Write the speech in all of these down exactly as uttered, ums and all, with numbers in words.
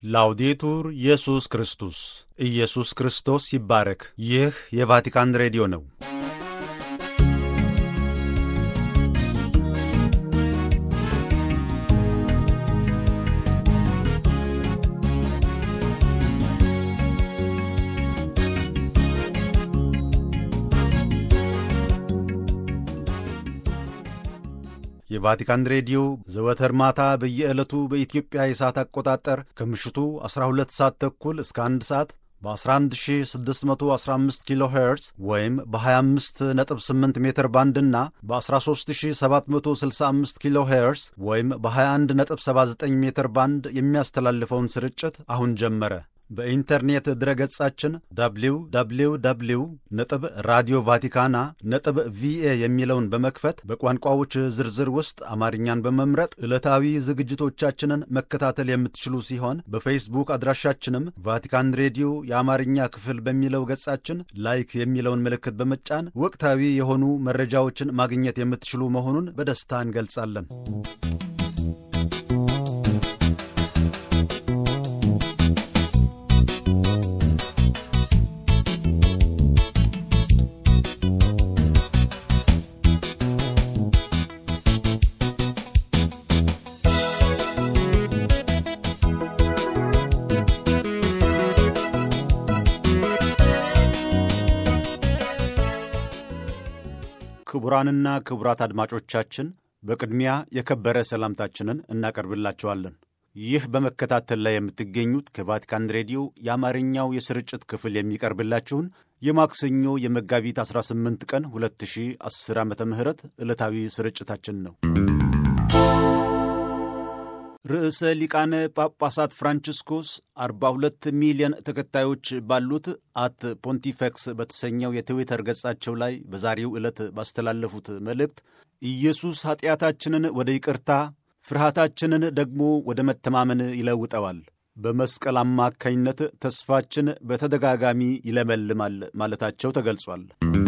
ላውዴቱር ኢየሱስ ክርስቶስ ኢየሱስ ክርስቶስ ይባረክ። ይህ የቫቲካን ሬዲዮ ነው። የቫቲካን ሬዲዮ ዘወትር ማታ በየዕለቱ በኢትዮጵያ የሰዓት አቆጣጠር ከምሽቱ አስራ ሁለት ሰዓት ተኩል እስከ አንድ ሰዓት በ11615 ኪሎ ሄርዝ ወይም በ25 ነጥብ ስምንት ሜትር ባንድ እና በ13765 ኪሎ ሄርዝ ወይም በ21 ነጥብ ሰባ ዘጠኝ ሜትር ባንድ የሚያስተላልፈውን ስርጭት አሁን ጀመረ። በኢንተርኔት ድረገጻችን ደብሊው ደብሊው ደብሊው ነጥብ ራዲዮ ቫቲካና ነጥብ ቪኤ የሚለውን በመክፈት በቋንቋዎች ዝርዝር ውስጥ አማርኛን በመምረጥ ዕለታዊ ዝግጅቶቻችንን መከታተል የምትችሉ ሲሆን በፌስቡክ አድራሻችንም ቫቲካን ሬዲዮ የአማርኛ ክፍል በሚለው ገጻችን ላይክ የሚለውን ምልክት በመጫን ወቅታዊ የሆኑ መረጃዎችን ማግኘት የምትችሉ መሆኑን በደስታ እንገልጻለን። ክቡራንና ክቡራት አድማጮቻችን በቅድሚያ የከበረ ሰላምታችንን እናቀርብላችኋለን። ይህ በመከታተል ላይ የምትገኙት ከቫቲካን ሬዲዮ የአማርኛው የስርጭት ክፍል የሚቀርብላችሁን የማክሰኞ የመጋቢት አስራ ስምንት ቀን ሁለት ሺህ አስር ዓመተ ምህረት ዕለታዊ ስርጭታችን ነው። ርዕሰ ሊቃነ ጳጳሳት ፍራንቺስኮስ አርባ ሁለት ሚሊዮን ተከታዮች ባሉት አት ፖንቲፌክስ በተሰኘው የትዊተር ገጻቸው ላይ በዛሬው ዕለት ባስተላለፉት መልእክት ኢየሱስ ኀጢአታችንን ወደ ይቅርታ፣ ፍርሃታችንን ደግሞ ወደ መተማመን ይለውጠዋል፣ በመስቀል አማካኝነት ተስፋችን በተደጋጋሚ ይለመልማል ማለታቸው ተገልጿል።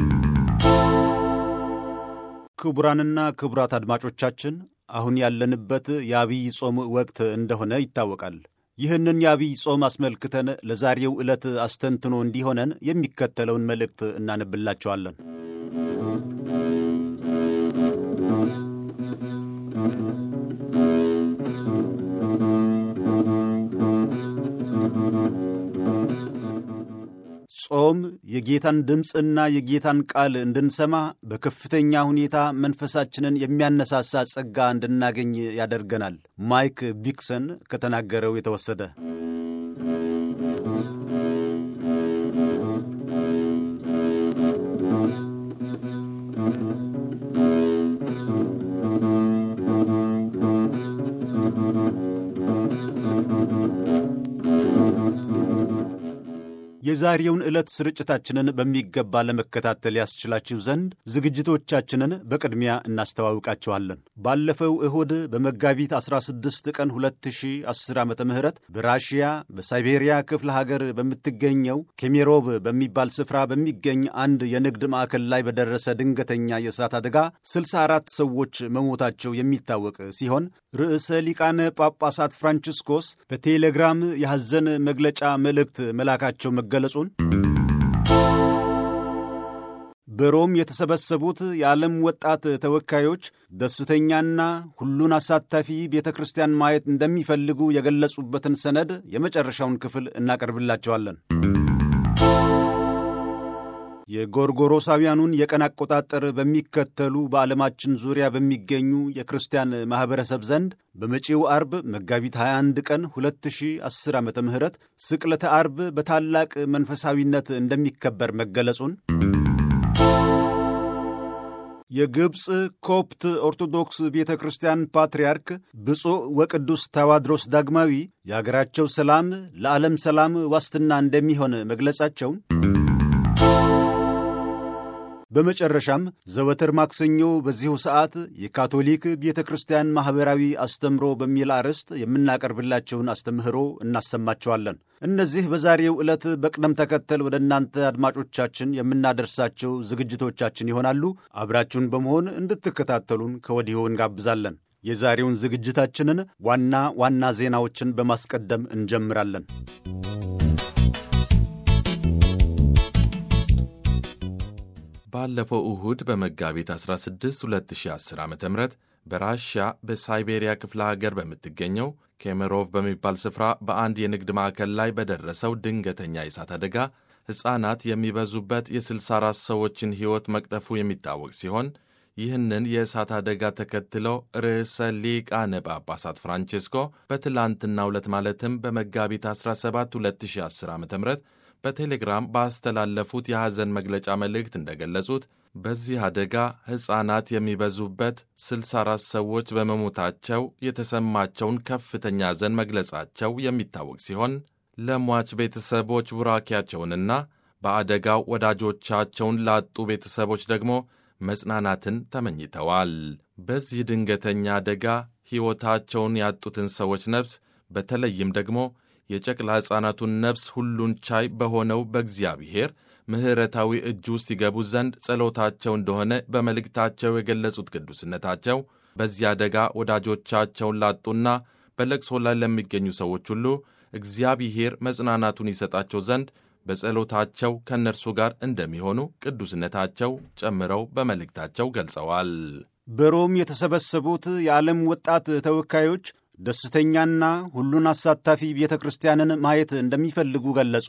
ክቡራንና ክቡራት አድማጮቻችን አሁን ያለንበት የአብይ ጾም ወቅት እንደሆነ ይታወቃል። ይህንን የአብይ ጾም አስመልክተን ለዛሬው ዕለት አስተንትኖ እንዲሆነን የሚከተለውን መልእክት እናነብላቸዋለን። ጾም የጌታን ድምፅና የጌታን ቃል እንድንሰማ በከፍተኛ ሁኔታ መንፈሳችንን የሚያነሳሳ ጸጋ እንድናገኝ ያደርገናል። ማይክ ቢክሰን ከተናገረው የተወሰደ። የዛሬውን ዕለት ስርጭታችንን በሚገባ ለመከታተል ያስችላችሁ ዘንድ ዝግጅቶቻችንን በቅድሚያ እናስተዋውቃችኋለን። ባለፈው እሁድ በመጋቢት አስራ ስድስት ቀን ሁለት ሺህ አስር ዓመተ ምህረት በራሽያ በሳይቤሪያ ክፍለ ሀገር በምትገኘው ኬሜሮቭ በሚባል ስፍራ በሚገኝ አንድ የንግድ ማዕከል ላይ በደረሰ ድንገተኛ የእሳት አደጋ ስልሳ አራት ሰዎች መሞታቸው የሚታወቅ ሲሆን ርዕሰ ሊቃነ ጳጳሳት ፍራንቺስኮስ በቴሌግራም የሐዘን መግለጫ መልእክት መላካቸው መገለጹን፣ በሮም የተሰበሰቡት የዓለም ወጣት ተወካዮች ደስተኛና ሁሉን አሳታፊ ቤተ ክርስቲያን ማየት እንደሚፈልጉ የገለጹበትን ሰነድ የመጨረሻውን ክፍል እናቀርብላቸዋለን። የጎርጎሮሳውያኑን የቀን አቆጣጠር በሚከተሉ በዓለማችን ዙሪያ በሚገኙ የክርስቲያን ማኅበረሰብ ዘንድ በመጪው አርብ መጋቢት ሃያ አንድ ቀን ሁለት ሺህ አስር ዓመተ ምህረት ስቅለተ አርብ በታላቅ መንፈሳዊነት እንደሚከበር መገለጹን፣ የግብፅ ኮፕት ኦርቶዶክስ ቤተ ክርስቲያን ፓትርያርክ ብፁዕ ወቅዱስ ታዋድሮስ ዳግማዊ የአገራቸው ሰላም ለዓለም ሰላም ዋስትና እንደሚሆን መግለጻቸውን፣ በመጨረሻም ዘወትር ማክሰኞ በዚሁ ሰዓት የካቶሊክ ቤተ ክርስቲያን ማኅበራዊ አስተምሮ በሚል አርዕስት የምናቀርብላቸውን አስተምህሮ እናሰማቸዋለን። እነዚህ በዛሬው ዕለት በቅደም ተከተል ወደ እናንተ አድማጮቻችን የምናደርሳቸው ዝግጅቶቻችን ይሆናሉ። አብራችሁን በመሆን እንድትከታተሉን ከወዲሁ እንጋብዛለን። የዛሬውን ዝግጅታችንን ዋና ዋና ዜናዎችን በማስቀደም እንጀምራለን። ባለፈው እሁድ በመጋቢት አስራ ስድስት ሁለት ሺህ አስር ዓ ም በራሽያ በሳይቤሪያ ክፍለ ሀገር በምትገኘው ኬሜሮቭ በሚባል ስፍራ በአንድ የንግድ ማዕከል ላይ በደረሰው ድንገተኛ የእሳት አደጋ ሕፃናት የሚበዙበት የስልሳ አራት ሰዎችን ሕይወት መቅጠፉ የሚታወቅ ሲሆን ይህንን የእሳት አደጋ ተከትለው ርዕሰ ሊቃነ ጳጳሳት ፍራንቼስኮ በትላንትናው ዕለት ማለትም በመጋቢት አስራ ሰባት ሁለት ሺህ አስር ዓ ም በቴሌግራም ባስተላለፉት የሐዘን መግለጫ መልእክት እንደገለጹት በዚህ አደጋ ሕፃናት የሚበዙበት ስልሳ አራት ሰዎች በመሞታቸው የተሰማቸውን ከፍተኛ ሐዘን መግለጻቸው የሚታወቅ ሲሆን ለሟች ቤተሰቦች ቡራኪያቸውንና በአደጋው ወዳጆቻቸውን ላጡ ቤተሰቦች ደግሞ መጽናናትን ተመኝተዋል። በዚህ ድንገተኛ አደጋ ሕይወታቸውን ያጡትን ሰዎች ነፍስ በተለይም ደግሞ የጨቅላ ሕፃናቱን ነፍስ ሁሉን ቻይ በሆነው በእግዚአብሔር ምሕረታዊ እጅ ውስጥ ይገቡ ዘንድ ጸሎታቸው እንደሆነ በመልእክታቸው የገለጹት ቅዱስነታቸው በዚህ አደጋ ወዳጆቻቸውን ላጡና በለቅሶ ላይ ለሚገኙ ሰዎች ሁሉ እግዚአብሔር መጽናናቱን ይሰጣቸው ዘንድ በጸሎታቸው ከእነርሱ ጋር እንደሚሆኑ ቅዱስነታቸው ጨምረው በመልእክታቸው ገልጸዋል። በሮም የተሰበሰቡት የዓለም ወጣት ተወካዮች ደስተኛና ሁሉን አሳታፊ ቤተ ክርስቲያንን ማየት እንደሚፈልጉ ገለጹ።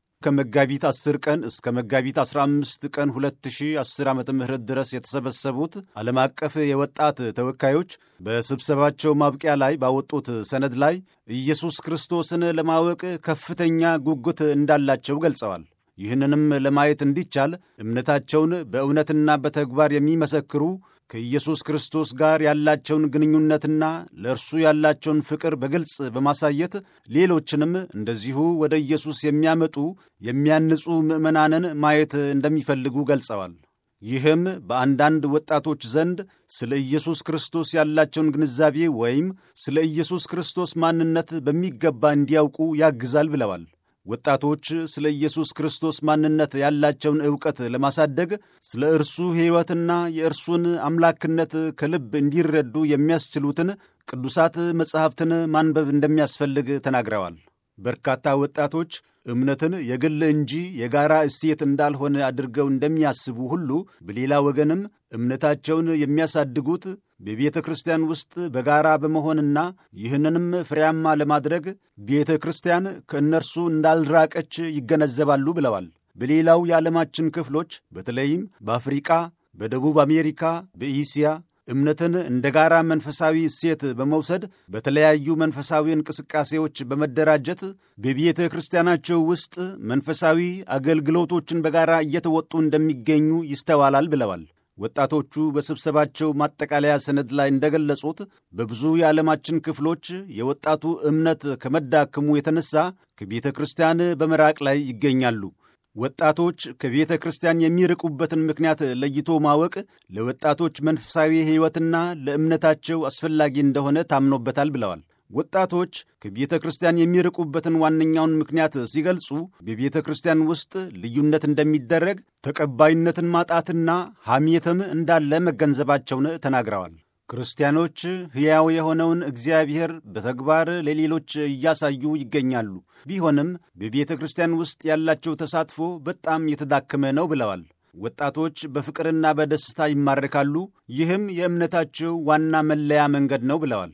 ከመጋቢት አስር ቀን እስከ መጋቢት አስራ አምስት ቀን ሁለት ሺህ አስር ዓመተ ምህረት ድረስ የተሰበሰቡት ዓለም አቀፍ የወጣት ተወካዮች በስብሰባቸው ማብቂያ ላይ ባወጡት ሰነድ ላይ ኢየሱስ ክርስቶስን ለማወቅ ከፍተኛ ጉጉት እንዳላቸው ገልጸዋል። ይህንንም ለማየት እንዲቻል እምነታቸውን በእውነትና በተግባር የሚመሰክሩ ከኢየሱስ ክርስቶስ ጋር ያላቸውን ግንኙነትና ለእርሱ ያላቸውን ፍቅር በግልጽ በማሳየት ሌሎችንም እንደዚሁ ወደ ኢየሱስ የሚያመጡ የሚያንጹ ምዕመናንን ማየት እንደሚፈልጉ ገልጸዋል። ይህም በአንዳንድ ወጣቶች ዘንድ ስለ ኢየሱስ ክርስቶስ ያላቸውን ግንዛቤ ወይም ስለ ኢየሱስ ክርስቶስ ማንነት በሚገባ እንዲያውቁ ያግዛል ብለዋል። ወጣቶች ስለ ኢየሱስ ክርስቶስ ማንነት ያላቸውን ዕውቀት ለማሳደግ ስለ እርሱ ሕይወትና የእርሱን አምላክነት ከልብ እንዲረዱ የሚያስችሉትን ቅዱሳት መጻሕፍትን ማንበብ እንደሚያስፈልግ ተናግረዋል። በርካታ ወጣቶች እምነትን የግል እንጂ የጋራ እሴት እንዳልሆነ አድርገው እንደሚያስቡ ሁሉ በሌላ ወገንም እምነታቸውን የሚያሳድጉት በቤተ ክርስቲያን ውስጥ በጋራ በመሆንና ይህንንም ፍሬያማ ለማድረግ ቤተ ክርስቲያን ከእነርሱ እንዳልራቀች ይገነዘባሉ ብለዋል። በሌላው የዓለማችን ክፍሎች በተለይም በአፍሪቃ፣ በደቡብ አሜሪካ፣ በኢስያ እምነትን እንደ ጋራ መንፈሳዊ እሴት በመውሰድ በተለያዩ መንፈሳዊ እንቅስቃሴዎች በመደራጀት በቤተ ክርስቲያናቸው ውስጥ መንፈሳዊ አገልግሎቶችን በጋራ እየተወጡ እንደሚገኙ ይስተዋላል ብለዋል። ወጣቶቹ በስብሰባቸው ማጠቃለያ ሰነድ ላይ እንደገለጹት በብዙ የዓለማችን ክፍሎች የወጣቱ እምነት ከመዳከሙ የተነሳ ከቤተ ክርስቲያን በመራቅ ላይ ይገኛሉ። ወጣቶች ከቤተ ክርስቲያን የሚርቁበትን ምክንያት ለይቶ ማወቅ ለወጣቶች መንፈሳዊ ሕይወትና ለእምነታቸው አስፈላጊ እንደሆነ ታምኖበታል ብለዋል። ወጣቶች ከቤተ ክርስቲያን የሚርቁበትን ዋነኛውን ምክንያት ሲገልጹ በቤተ ክርስቲያን ውስጥ ልዩነት እንደሚደረግ፣ ተቀባይነትን ማጣትና ሐሜትም እንዳለ መገንዘባቸውን ተናግረዋል። ክርስቲያኖች ሕያው የሆነውን እግዚአብሔር በተግባር ለሌሎች እያሳዩ ይገኛሉ። ቢሆንም በቤተ ክርስቲያን ውስጥ ያላቸው ተሳትፎ በጣም የተዳከመ ነው ብለዋል። ወጣቶች በፍቅርና በደስታ ይማረካሉ። ይህም የእምነታቸው ዋና መለያ መንገድ ነው ብለዋል።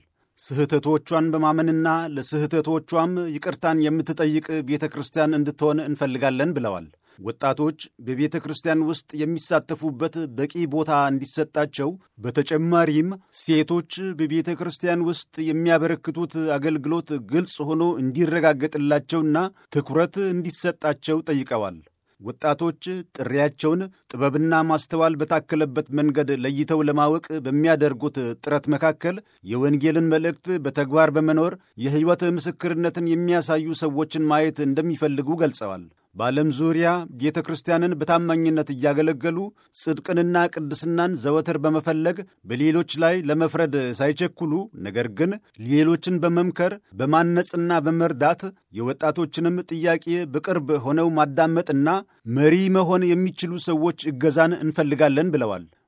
ስህተቶቿን በማመንና ለስህተቶቿም ይቅርታን የምትጠይቅ ቤተ ክርስቲያን እንድትሆን እንፈልጋለን ብለዋል። ወጣቶች በቤተ ክርስቲያን ውስጥ የሚሳተፉበት በቂ ቦታ እንዲሰጣቸው፣ በተጨማሪም ሴቶች በቤተ ክርስቲያን ውስጥ የሚያበረክቱት አገልግሎት ግልጽ ሆኖ እንዲረጋገጥላቸውና ትኩረት እንዲሰጣቸው ጠይቀዋል። ወጣቶች ጥሪያቸውን ጥበብና ማስተዋል በታከለበት መንገድ ለይተው ለማወቅ በሚያደርጉት ጥረት መካከል የወንጌልን መልእክት በተግባር በመኖር የሕይወት ምስክርነትን የሚያሳዩ ሰዎችን ማየት እንደሚፈልጉ ገልጸዋል። በዓለም ዙሪያ ቤተ ክርስቲያንን በታማኝነት እያገለገሉ ጽድቅንና ቅድስናን ዘወትር በመፈለግ በሌሎች ላይ ለመፍረድ ሳይቸኩሉ፣ ነገር ግን ሌሎችን በመምከር በማነጽና በመርዳት የወጣቶችንም ጥያቄ በቅርብ ሆነው ማዳመጥና መሪ መሆን የሚችሉ ሰዎች እገዛን እንፈልጋለን ብለዋል።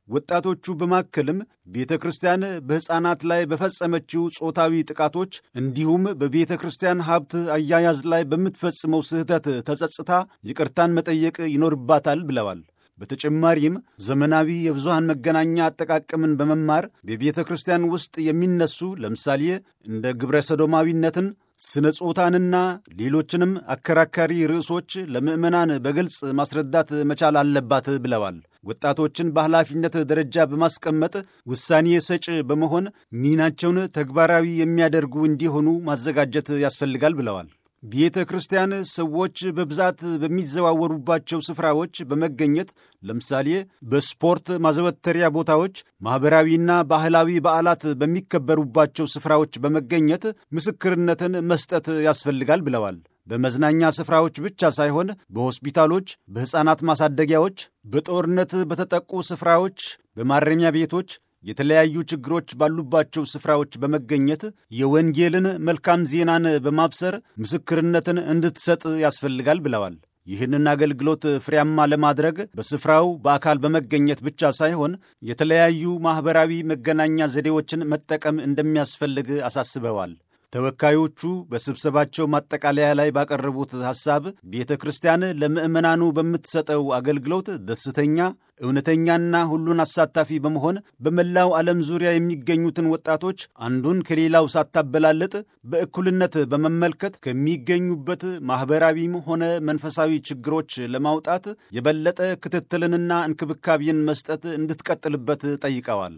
ወጣቶቹ በማከልም ቤተ ክርስቲያን በሕፃናት ላይ በፈጸመችው ጾታዊ ጥቃቶች እንዲሁም በቤተ ክርስቲያን ሀብት አያያዝ ላይ በምትፈጽመው ስህተት ተጸጽታ ይቅርታን መጠየቅ ይኖርባታል ብለዋል። በተጨማሪም ዘመናዊ የብዙሃን መገናኛ አጠቃቀምን በመማር በቤተ ክርስቲያን ውስጥ የሚነሱ ለምሳሌ እንደ ግብረ ሰዶማዊነትን፣ ስነ ጾታንና ሌሎችንም አከራካሪ ርዕሶች ለምዕመናን በግልጽ ማስረዳት መቻል አለባት ብለዋል። ወጣቶችን በኃላፊነት ደረጃ በማስቀመጥ ውሳኔ ሰጭ በመሆን ሚናቸውን ተግባራዊ የሚያደርጉ እንዲሆኑ ማዘጋጀት ያስፈልጋል ብለዋል። ቤተ ክርስቲያን ሰዎች በብዛት በሚዘዋወሩባቸው ስፍራዎች በመገኘት ለምሳሌ በስፖርት ማዘወተሪያ ቦታዎች፣ ማኅበራዊና ባህላዊ በዓላት በሚከበሩባቸው ስፍራዎች በመገኘት ምስክርነትን መስጠት ያስፈልጋል ብለዋል። በመዝናኛ ስፍራዎች ብቻ ሳይሆን በሆስፒታሎች፣ በሕፃናት ማሳደጊያዎች፣ በጦርነት በተጠቁ ስፍራዎች፣ በማረሚያ ቤቶች የተለያዩ ችግሮች ባሉባቸው ስፍራዎች በመገኘት የወንጌልን መልካም ዜናን በማብሰር ምስክርነትን እንድትሰጥ ያስፈልጋል ብለዋል። ይህንን አገልግሎት ፍሬያማ ለማድረግ በስፍራው በአካል በመገኘት ብቻ ሳይሆን የተለያዩ ማኅበራዊ መገናኛ ዘዴዎችን መጠቀም እንደሚያስፈልግ አሳስበዋል። ተወካዮቹ በስብሰባቸው ማጠቃለያ ላይ ባቀረቡት ሐሳብ ቤተ ክርስቲያን ለምዕመናኑ በምትሰጠው አገልግሎት ደስተኛ፣ እውነተኛና ሁሉን አሳታፊ በመሆን በመላው ዓለም ዙሪያ የሚገኙትን ወጣቶች አንዱን ከሌላው ሳታበላልጥ በእኩልነት በመመልከት ከሚገኙበት ማኅበራዊም ሆነ መንፈሳዊ ችግሮች ለማውጣት የበለጠ ክትትልንና እንክብካቤን መስጠት እንድትቀጥልበት ጠይቀዋል።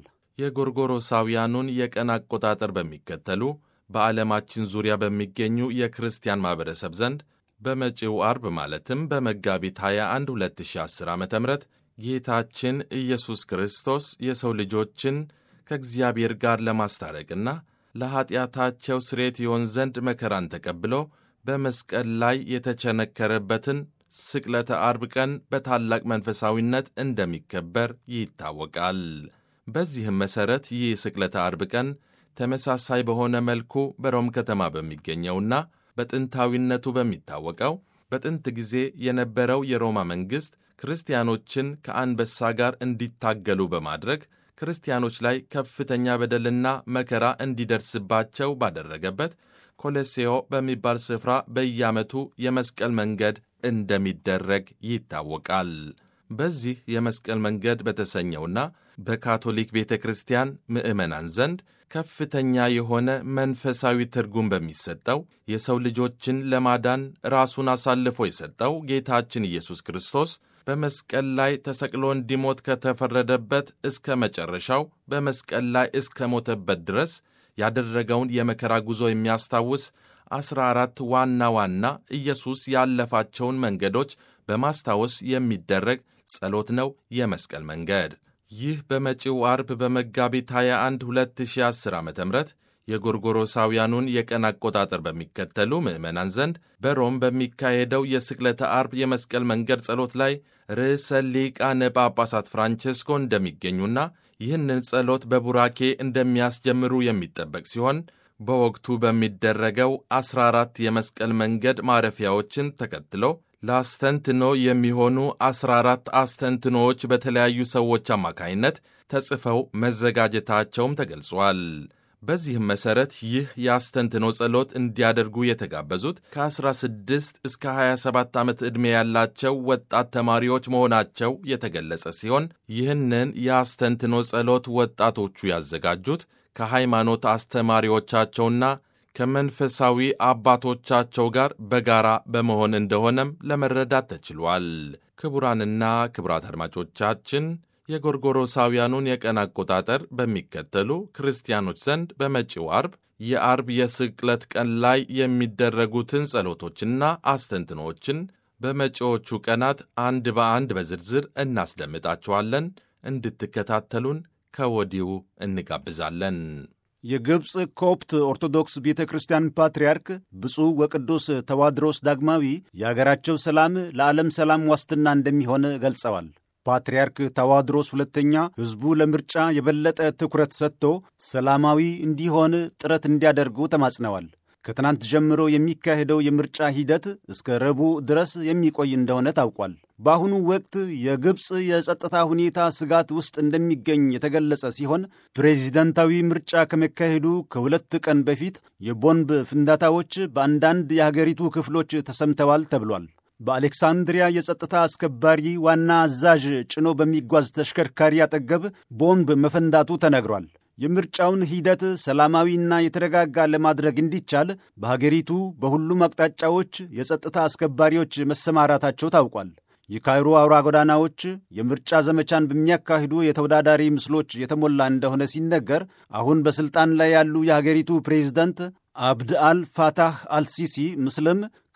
የጎርጎሮሳውያኑን የቀን አቆጣጠር በሚከተሉ በዓለማችን ዙሪያ በሚገኙ የክርስቲያን ማኅበረሰብ ዘንድ በመጪው አርብ ማለትም በመጋቢት ሃያ አንድ ሁለት ሺህ አስር ዓ ም ጌታችን ኢየሱስ ክርስቶስ የሰው ልጆችን ከእግዚአብሔር ጋር ለማስታረቅና ለኀጢአታቸው ስርየት ይሆን ዘንድ መከራን ተቀብሎ በመስቀል ላይ የተቸነከረበትን ስቅለተ አርብ ቀን በታላቅ መንፈሳዊነት እንደሚከበር ይታወቃል። በዚህም መሠረት ይህ ስቅለተ አርብ ቀን ተመሳሳይ በሆነ መልኩ በሮም ከተማ በሚገኘውና በጥንታዊነቱ በሚታወቀው በጥንት ጊዜ የነበረው የሮማ መንግሥት ክርስቲያኖችን ከአንበሳ ጋር እንዲታገሉ በማድረግ ክርስቲያኖች ላይ ከፍተኛ በደልና መከራ እንዲደርስባቸው ባደረገበት ኮሎሴዮ በሚባል ስፍራ በየዓመቱ የመስቀል መንገድ እንደሚደረግ ይታወቃል። በዚህ የመስቀል መንገድ በተሰኘውና በካቶሊክ ቤተ ክርስቲያን ምዕመናን ዘንድ ከፍተኛ የሆነ መንፈሳዊ ትርጉም በሚሰጠው የሰው ልጆችን ለማዳን ራሱን አሳልፎ የሰጠው ጌታችን ኢየሱስ ክርስቶስ በመስቀል ላይ ተሰቅሎ እንዲሞት ከተፈረደበት እስከ መጨረሻው በመስቀል ላይ እስከ ሞተበት ድረስ ያደረገውን የመከራ ጉዞ የሚያስታውስ አስራ አራት ዋና ዋና ኢየሱስ ያለፋቸውን መንገዶች በማስታወስ የሚደረግ ጸሎት ነው የመስቀል መንገድ። ይህ በመጪው አርብ በመጋቢት ሃያ አንድ ሁለት ሺህ አስር ዓ ም የጎርጎሮሳውያኑን የቀን አቆጣጠር በሚከተሉ ምዕመናን ዘንድ በሮም በሚካሄደው የስቅለተ አርብ የመስቀል መንገድ ጸሎት ላይ ርዕሰ ሊቃነ ጳጳሳት ፍራንቼስኮ እንደሚገኙና ይህንን ጸሎት በቡራኬ እንደሚያስጀምሩ የሚጠበቅ ሲሆን በወቅቱ በሚደረገው አስራ አራት የመስቀል መንገድ ማረፊያዎችን ተከትሎ ለአስተንትኖ የሚሆኑ አስራ አራት አስተንትኖዎች በተለያዩ ሰዎች አማካይነት ተጽፈው መዘጋጀታቸውም ተገልጿል። በዚህም መሠረት ይህ የአስተንትኖ ጸሎት እንዲያደርጉ የተጋበዙት ከአስራ ስድስት እስከ ሀያ ሰባት ዓመት ዕድሜ ያላቸው ወጣት ተማሪዎች መሆናቸው የተገለጸ ሲሆን ይህንን የአስተንትኖ ጸሎት ወጣቶቹ ያዘጋጁት ከሃይማኖት አስተማሪዎቻቸውና ከመንፈሳዊ አባቶቻቸው ጋር በጋራ በመሆን እንደሆነም ለመረዳት ተችሏል። ክቡራንና ክቡራት አድማጮቻችን የጎርጎሮሳውያኑን የቀን አቆጣጠር በሚከተሉ ክርስቲያኖች ዘንድ በመጪው አርብ የአርብ የስቅለት ቀን ላይ የሚደረጉትን ጸሎቶችና አስተንትኖችን በመጪዎቹ ቀናት አንድ በአንድ በዝርዝር እናስደምጣችኋለን። እንድትከታተሉን ከወዲሁ እንጋብዛለን። የግብፅ ኮፕት ኦርቶዶክስ ቤተ ክርስቲያን ፓትርያርክ ብፁዕ ወቅዱስ ተዋድሮስ ዳግማዊ የአገራቸው ሰላም ለዓለም ሰላም ዋስትና እንደሚሆን ገልጸዋል። ፓትርያርክ ተዋድሮስ ሁለተኛ ሕዝቡ ለምርጫ የበለጠ ትኩረት ሰጥቶ ሰላማዊ እንዲሆን ጥረት እንዲያደርጉ ተማጽነዋል። ከትናንት ጀምሮ የሚካሄደው የምርጫ ሂደት እስከ ረቡዕ ድረስ የሚቆይ እንደሆነ ታውቋል። በአሁኑ ወቅት የግብፅ የጸጥታ ሁኔታ ስጋት ውስጥ እንደሚገኝ የተገለጸ ሲሆን ፕሬዚደንታዊ ምርጫ ከመካሄዱ ከሁለት ቀን በፊት የቦምብ ፍንዳታዎች በአንዳንድ የሀገሪቱ ክፍሎች ተሰምተዋል ተብሏል። በአሌክሳንድሪያ የጸጥታ አስከባሪ ዋና አዛዥ ጭኖ በሚጓዝ ተሽከርካሪ አጠገብ ቦምብ መፈንዳቱ ተነግሯል። የምርጫውን ሂደት ሰላማዊና የተረጋጋ ለማድረግ እንዲቻል በሀገሪቱ በሁሉም አቅጣጫዎች የጸጥታ አስከባሪዎች መሰማራታቸው ታውቋል። የካይሮ አውራ ጎዳናዎች የምርጫ ዘመቻን በሚያካሂዱ የተወዳዳሪ ምስሎች የተሞላ እንደሆነ ሲነገር፣ አሁን በሥልጣን ላይ ያሉ የሀገሪቱ ፕሬዝደንት አብድ አል ፋታህ አልሲሲ ምስልም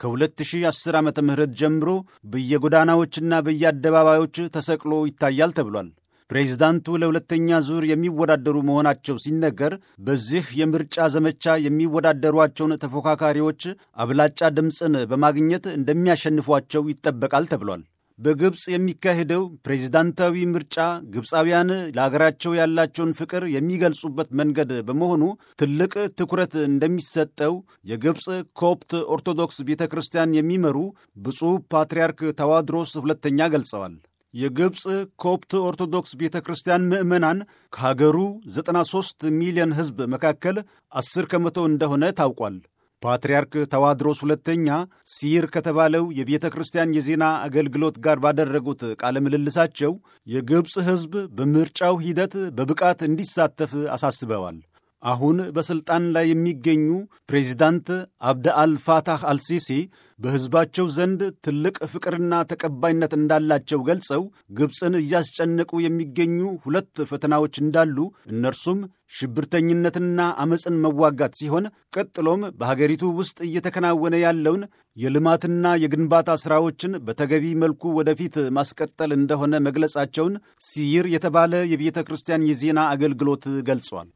ከ2010 ዓመተ ምህረት ጀምሮ በየጎዳናዎችና በየአደባባዮች ተሰቅሎ ይታያል ተብሏል። ፕሬዝዳንቱ ለሁለተኛ ዙር የሚወዳደሩ መሆናቸው ሲነገር፣ በዚህ የምርጫ ዘመቻ የሚወዳደሯቸውን ተፎካካሪዎች አብላጫ ድምፅን በማግኘት እንደሚያሸንፏቸው ይጠበቃል ተብሏል። በግብፅ የሚካሄደው ፕሬዝዳንታዊ ምርጫ ግብፃውያን ለአገራቸው ያላቸውን ፍቅር የሚገልጹበት መንገድ በመሆኑ ትልቅ ትኩረት እንደሚሰጠው የግብፅ ኮፕት ኦርቶዶክስ ቤተ ክርስቲያን የሚመሩ ብፁዕ ፓትርያርክ ታዋድሮስ ሁለተኛ ገልጸዋል። የግብፅ ኮፕት ኦርቶዶክስ ቤተ ክርስቲያን ምዕመናን ከሀገሩ ዘጠና ሦስት ሚሊዮን ሕዝብ መካከል አስር ከመቶ እንደሆነ ታውቋል። ፓትርያርክ ታዋድሮስ ሁለተኛ ሲር ከተባለው የቤተ ክርስቲያን የዜና አገልግሎት ጋር ባደረጉት ቃለ ምልልሳቸው የግብፅ ሕዝብ በምርጫው ሂደት በብቃት እንዲሳተፍ አሳስበዋል። አሁን በሥልጣን ላይ የሚገኙ ፕሬዚዳንት አብደ አልፋታህ አልሲሲ በሕዝባቸው ዘንድ ትልቅ ፍቅርና ተቀባይነት እንዳላቸው ገልጸው ግብፅን እያስጨነቁ የሚገኙ ሁለት ፈተናዎች እንዳሉ፣ እነርሱም ሽብርተኝነትና አመፅን መዋጋት ሲሆን ቀጥሎም በሀገሪቱ ውስጥ እየተከናወነ ያለውን የልማትና የግንባታ ሥራዎችን በተገቢ መልኩ ወደፊት ማስቀጠል እንደሆነ መግለጻቸውን ሲይር የተባለ የቤተ ክርስቲያን የዜና አገልግሎት ገልጿል።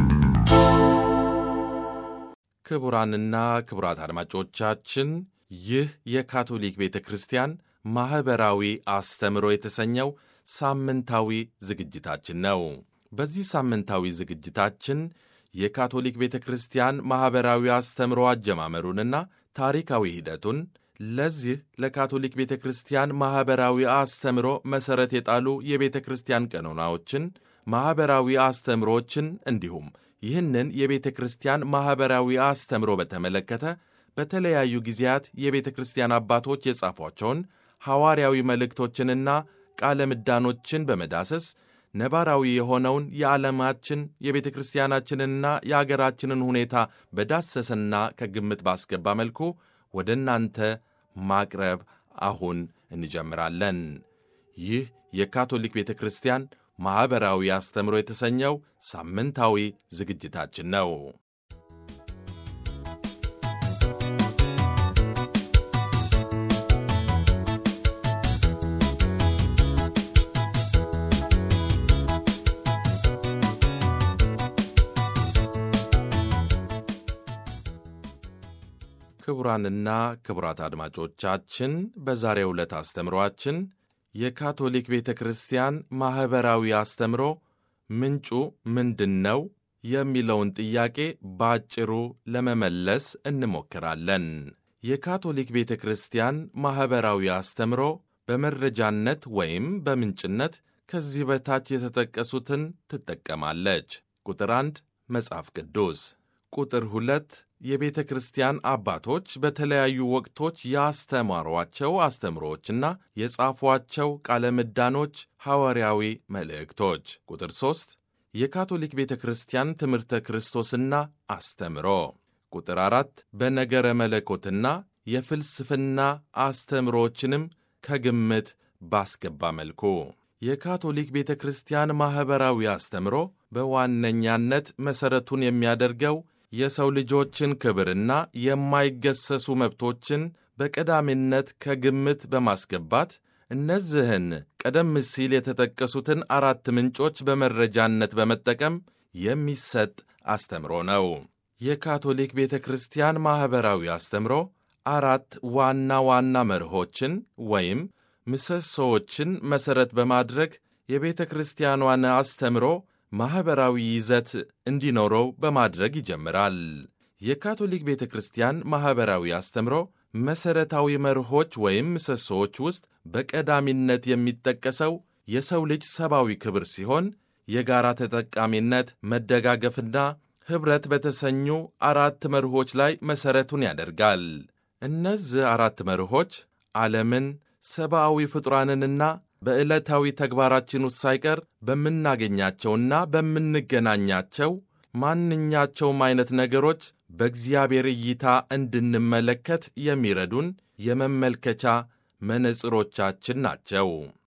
ክቡራንና ክቡራት አድማጮቻችን ይህ የካቶሊክ ቤተ ክርስቲያን ማኅበራዊ አስተምሮ የተሰኘው ሳምንታዊ ዝግጅታችን ነው። በዚህ ሳምንታዊ ዝግጅታችን የካቶሊክ ቤተ ክርስቲያን ማኅበራዊ አስተምሮ አጀማመሩንና ታሪካዊ ሂደቱን፣ ለዚህ ለካቶሊክ ቤተ ክርስቲያን ማኅበራዊ አስተምሮ መሠረት የጣሉ የቤተ ክርስቲያን ቀኖናዎችን፣ ማኅበራዊ አስተምሮችን እንዲሁም ይህንን የቤተ ክርስቲያን ማኅበራዊ አስተምሮ በተመለከተ በተለያዩ ጊዜያት የቤተ ክርስቲያን አባቶች የጻፏቸውን ሐዋርያዊ መልእክቶችንና ቃለ ምዳኖችን በመዳሰስ ነባራዊ የሆነውን የዓለማችን የቤተ ክርስቲያናችንንና የአገራችንን ሁኔታ በዳሰሰና ከግምት ባስገባ መልኩ ወደ እናንተ ማቅረብ አሁን እንጀምራለን። ይህ የካቶሊክ ቤተ ክርስቲያን ማኅበራዊ አስተምሮ የተሰኘው ሳምንታዊ ዝግጅታችን ነው። ክቡራንና ክቡራት አድማጮቻችን በዛሬው ዕለት አስተምሮአችን የካቶሊክ ቤተ ክርስቲያን ማኅበራዊ አስተምሮ ምንጩ ምንድን ነው የሚለውን ጥያቄ ባጭሩ ለመመለስ እንሞክራለን። የካቶሊክ ቤተ ክርስቲያን ማኅበራዊ አስተምሮ በመረጃነት ወይም በምንጭነት ከዚህ በታች የተጠቀሱትን ትጠቀማለች። ቁጥር አንድ መጽሐፍ ቅዱስ፣ ቁጥር ሁለት የቤተ ክርስቲያን አባቶች በተለያዩ ወቅቶች ያስተማሯቸው አስተምሮዎችና የጻፏቸው ቃለ ምዳኖች ሐዋርያዊ መልእክቶች። ቁጥር ሦስት የካቶሊክ ቤተ ክርስቲያን ትምህርተ ክርስቶስና አስተምሮ። ቁጥር አራት በነገረ መለኮትና የፍልስፍና አስተምሮዎችንም ከግምት ባስገባ መልኩ የካቶሊክ ቤተ ክርስቲያን ማኅበራዊ አስተምሮ በዋነኛነት መሠረቱን የሚያደርገው የሰው ልጆችን ክብርና የማይገሰሱ መብቶችን በቀዳሚነት ከግምት በማስገባት እነዚህን ቀደም ሲል የተጠቀሱትን አራት ምንጮች በመረጃነት በመጠቀም የሚሰጥ አስተምሮ ነው። የካቶሊክ ቤተ ክርስቲያን ማኅበራዊ አስተምሮ አራት ዋና ዋና መርሆችን ወይም ምሰሶዎችን መሠረት በማድረግ የቤተ ክርስቲያኗን አስተምሮ ማኅበራዊ ይዘት እንዲኖረው በማድረግ ይጀምራል። የካቶሊክ ቤተ ክርስቲያን ማኅበራዊ አስተምሮ መሠረታዊ መርሆች ወይም ምሰሶዎች ውስጥ በቀዳሚነት የሚጠቀሰው የሰው ልጅ ሰብአዊ ክብር ሲሆን የጋራ ተጠቃሚነት፣ መደጋገፍና ኅብረት በተሰኙ አራት መርሆች ላይ መሠረቱን ያደርጋል። እነዚህ አራት መርሆች ዓለምን፣ ሰብአዊ ፍጡራንንና በዕለታዊ ተግባራችን ውስጥ ሳይቀር በምናገኛቸውና በምንገናኛቸው ማንኛቸውም አይነት ነገሮች በእግዚአብሔር እይታ እንድንመለከት የሚረዱን የመመልከቻ መነጽሮቻችን ናቸው።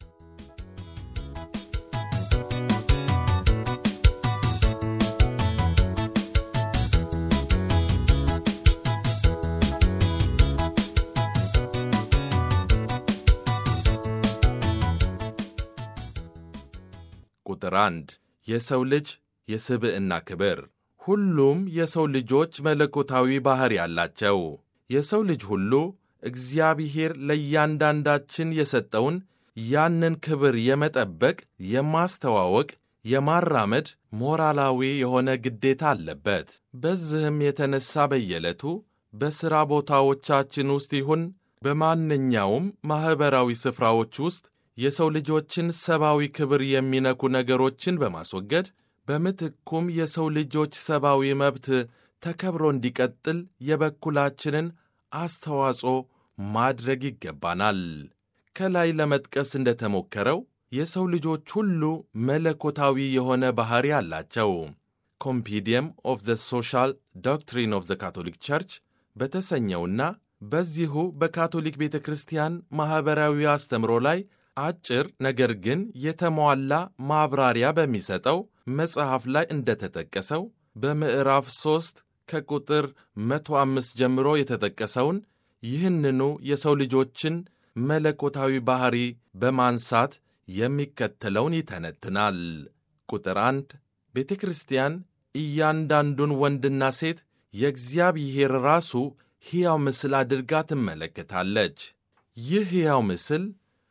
ቁጥር አንድ የሰው ልጅ የስብዕና ክብር። ሁሉም የሰው ልጆች መለኮታዊ ባሕሪ ያላቸው። የሰው ልጅ ሁሉ እግዚአብሔር ለእያንዳንዳችን የሰጠውን ያንን ክብር የመጠበቅ፣ የማስተዋወቅ፣ የማራመድ ሞራላዊ የሆነ ግዴታ አለበት። በዚህም የተነሣ በየዕለቱ በሥራ ቦታዎቻችን ውስጥ ይሁን በማንኛውም ማኅበራዊ ስፍራዎች ውስጥ የሰው ልጆችን ሰብአዊ ክብር የሚነኩ ነገሮችን በማስወገድ በምትኩም የሰው ልጆች ሰብአዊ መብት ተከብሮ እንዲቀጥል የበኩላችንን አስተዋጽኦ ማድረግ ይገባናል። ከላይ ለመጥቀስ እንደተሞከረው የሰው ልጆች ሁሉ መለኮታዊ የሆነ ባሕሪ አላቸው። ኮምፒዲየም ኦፍ ዘ ሶሻል ዶክትሪን ኦፍ ዘ ካቶሊክ ቸርች በተሰኘውና በዚሁ በካቶሊክ ቤተ ክርስቲያን ማኅበራዊ አስተምሮ ላይ አጭር ነገር ግን የተሟላ ማብራሪያ በሚሰጠው መጽሐፍ ላይ እንደተጠቀሰው በምዕራፍ ሦስት ከቁጥር መቶ አምስት ጀምሮ የተጠቀሰውን ይህንኑ የሰው ልጆችን መለኮታዊ ባሕሪ በማንሳት የሚከተለውን ይተነትናል። ቁጥር አንድ ቤተ ክርስቲያን እያንዳንዱን ወንድና ሴት የእግዚአብሔር ራሱ ሕያው ምስል አድርጋ ትመለከታለች። ይህ ሕያው ምስል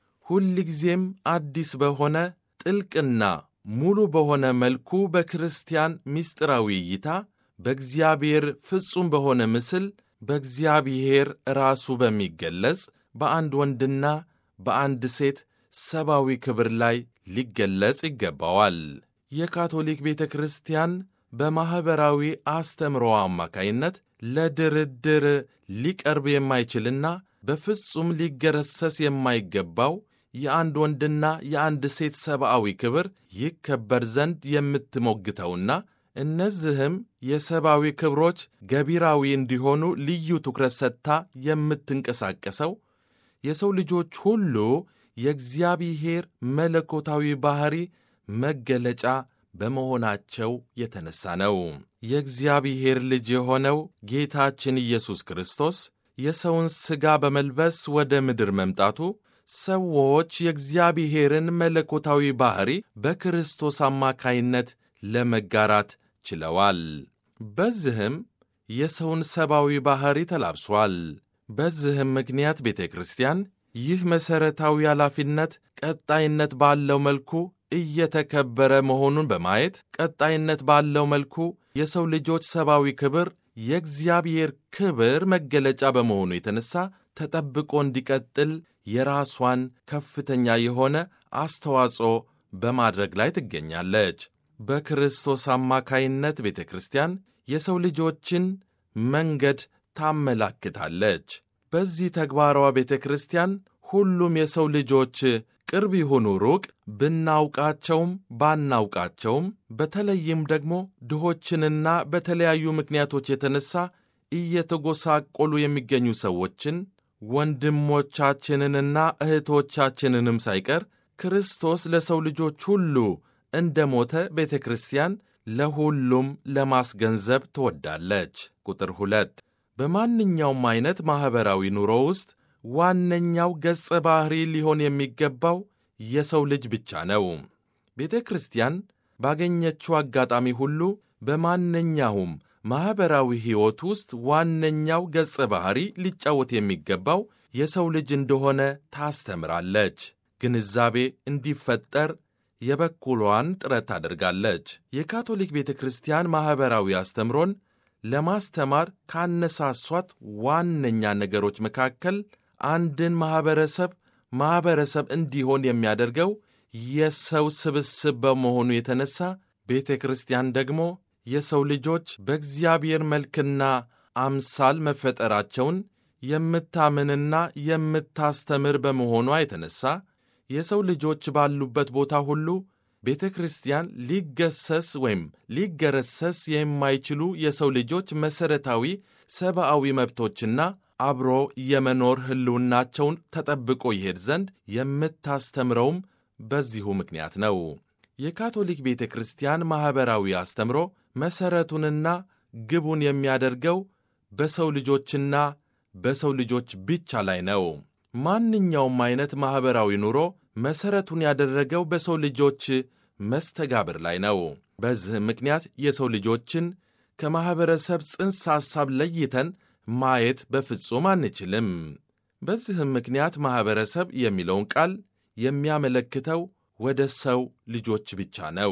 ሁልጊዜም አዲስ በሆነ ጥልቅና ሙሉ በሆነ መልኩ በክርስቲያን ምስጢራዊ እይታ በእግዚአብሔር ፍጹም በሆነ ምስል በእግዚአብሔር ራሱ በሚገለጽ በአንድ ወንድና በአንድ ሴት ሰብአዊ ክብር ላይ ሊገለጽ ይገባዋል። የካቶሊክ ቤተ ክርስቲያን በማኅበራዊ አስተምሮ አማካይነት ለድርድር ሊቀርብ የማይችልና በፍጹም ሊገረሰስ የማይገባው የአንድ ወንድና የአንድ ሴት ሰብአዊ ክብር ይከበር ዘንድ የምትሞግተውና እነዚህም የሰብአዊ ክብሮች ገቢራዊ እንዲሆኑ ልዩ ትኩረት ሰጥታ የምትንቀሳቀሰው የሰው ልጆች ሁሉ የእግዚአብሔር መለኮታዊ ባሕሪ መገለጫ በመሆናቸው የተነሣ ነው። የእግዚአብሔር ልጅ የሆነው ጌታችን ኢየሱስ ክርስቶስ የሰውን ሥጋ በመልበስ ወደ ምድር መምጣቱ ሰዎች የእግዚአብሔርን መለኮታዊ ባሕሪ በክርስቶስ አማካይነት ለመጋራት ችለዋል። በዚህም የሰውን ሰብአዊ ባሕሪ ተላብሷል። በዚህም ምክንያት ቤተ ክርስቲያን ይህ መሠረታዊ ኃላፊነት ቀጣይነት ባለው መልኩ እየተከበረ መሆኑን በማየት ቀጣይነት ባለው መልኩ የሰው ልጆች ሰብአዊ ክብር የእግዚአብሔር ክብር መገለጫ በመሆኑ የተነሣ ተጠብቆ እንዲቀጥል የራሷን ከፍተኛ የሆነ አስተዋጽኦ በማድረግ ላይ ትገኛለች። በክርስቶስ አማካይነት ቤተ ክርስቲያን የሰው ልጆችን መንገድ ታመላክታለች። በዚህ ተግባሯ ቤተ ክርስቲያን ሁሉም የሰው ልጆች ቅርብ ይሁኑ ሩቅ፣ ብናውቃቸውም ባናውቃቸውም፣ በተለይም ደግሞ ድሆችንና በተለያዩ ምክንያቶች የተነሣ እየተጎሳቆሉ የሚገኙ ሰዎችን ወንድሞቻችንንና እህቶቻችንንም ሳይቀር ክርስቶስ ለሰው ልጆች ሁሉ እንደ ሞተ ቤተ ክርስቲያን ለሁሉም ለማስገንዘብ ትወዳለች። ቁጥር ሁለት በማንኛውም ዐይነት ማኅበራዊ ኑሮ ውስጥ ዋነኛው ገጸ ባሕሪ ሊሆን የሚገባው የሰው ልጅ ብቻ ነው። ቤተ ክርስቲያን ባገኘችው አጋጣሚ ሁሉ በማንኛውም ማኅበራዊ ሕይወት ውስጥ ዋነኛው ገጸ ባሕሪ ሊጫወት የሚገባው የሰው ልጅ እንደሆነ ታስተምራለች። ግንዛቤ እንዲፈጠር የበኩሏን ጥረት ታደርጋለች። የካቶሊክ ቤተ ክርስቲያን ማኅበራዊ አስተምሮን ለማስተማር ካነሳሷት ዋነኛ ነገሮች መካከል አንድን ማኅበረሰብ ማኅበረሰብ እንዲሆን የሚያደርገው የሰው ስብስብ በመሆኑ የተነሣ ቤተ ክርስቲያን ደግሞ የሰው ልጆች በእግዚአብሔር መልክና አምሳል መፈጠራቸውን የምታምንና የምታስተምር በመሆኗ የተነሣ የሰው ልጆች ባሉበት ቦታ ሁሉ ቤተ ክርስቲያን ሊገሰስ ወይም ሊገረሰስ የማይችሉ የሰው ልጆች መሠረታዊ ሰብአዊ መብቶችና አብሮ የመኖር ሕልውናቸውን ተጠብቆ ይሄድ ዘንድ የምታስተምረውም በዚሁ ምክንያት ነው። የካቶሊክ ቤተ ክርስቲያን ማኅበራዊ አስተምሮ መሠረቱንና ግቡን የሚያደርገው በሰው ልጆችና በሰው ልጆች ብቻ ላይ ነው። ማንኛውም አይነት ማኅበራዊ ኑሮ መሠረቱን ያደረገው በሰው ልጆች መስተጋብር ላይ ነው። በዚህም ምክንያት የሰው ልጆችን ከማኅበረሰብ ጽንሰ ሐሳብ ለይተን ማየት በፍጹም አንችልም። በዚህም ምክንያት ማኅበረሰብ የሚለውን ቃል የሚያመለክተው ወደ ሰው ልጆች ብቻ ነው።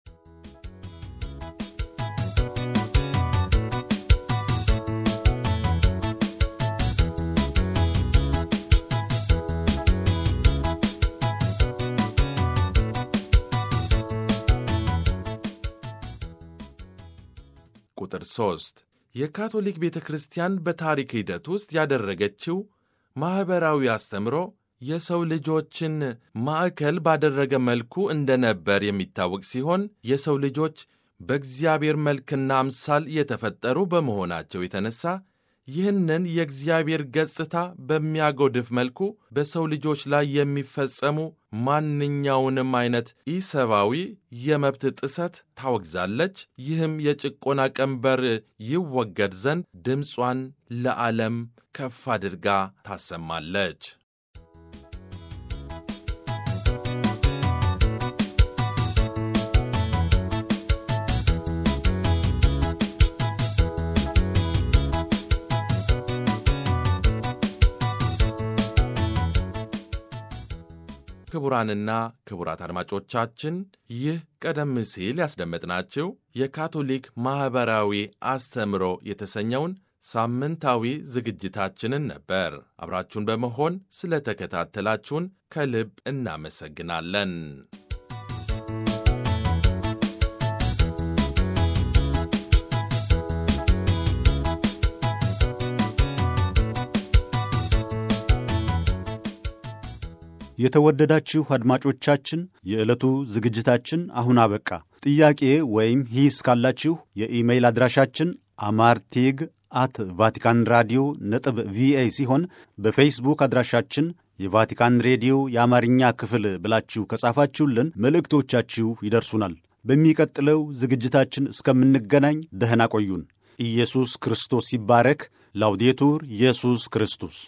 ቁጥር ሦስት የካቶሊክ ቤተ ክርስቲያን በታሪክ ሂደት ውስጥ ያደረገችው ማኅበራዊ አስተምሮ የሰው ልጆችን ማዕከል ባደረገ መልኩ እንደነበር የሚታወቅ ሲሆን የሰው ልጆች በእግዚአብሔር መልክና አምሳል የተፈጠሩ በመሆናቸው የተነሣ ይህንን የእግዚአብሔር ገጽታ በሚያጎድፍ መልኩ በሰው ልጆች ላይ የሚፈጸሙ ማንኛውንም አይነት ኢሰብአዊ የመብት ጥሰት ታወግዛለች። ይህም የጭቆና ቀንበር ይወገድ ዘንድ ድምጿን ለዓለም ከፍ አድርጋ ታሰማለች። ክቡራንና ክቡራት አድማጮቻችን ይህ ቀደም ሲል ያስደመጥናችሁ የካቶሊክ ማኅበራዊ አስተምሮ የተሰኘውን ሳምንታዊ ዝግጅታችንን ነበር። አብራችሁን በመሆን ስለ ተከታተላችሁን ከልብ እናመሰግናለን። የተወደዳችሁ አድማጮቻችን የዕለቱ ዝግጅታችን አሁን አበቃ። ጥያቄ ወይም ሂስ ካላችሁ የኢሜይል አድራሻችን አማርቲግ አት ቫቲካን ራዲዮ ነጥብ ቪኦኤ ሲሆን በፌስቡክ አድራሻችን የቫቲካን ሬዲዮ የአማርኛ ክፍል ብላችሁ ከጻፋችሁልን መልእክቶቻችሁ ይደርሱናል። በሚቀጥለው ዝግጅታችን እስከምንገናኝ ደህና ቆዩን። ኢየሱስ ክርስቶስ ይባረክ። ላውዴቱር ኢየሱስ ክርስቶስ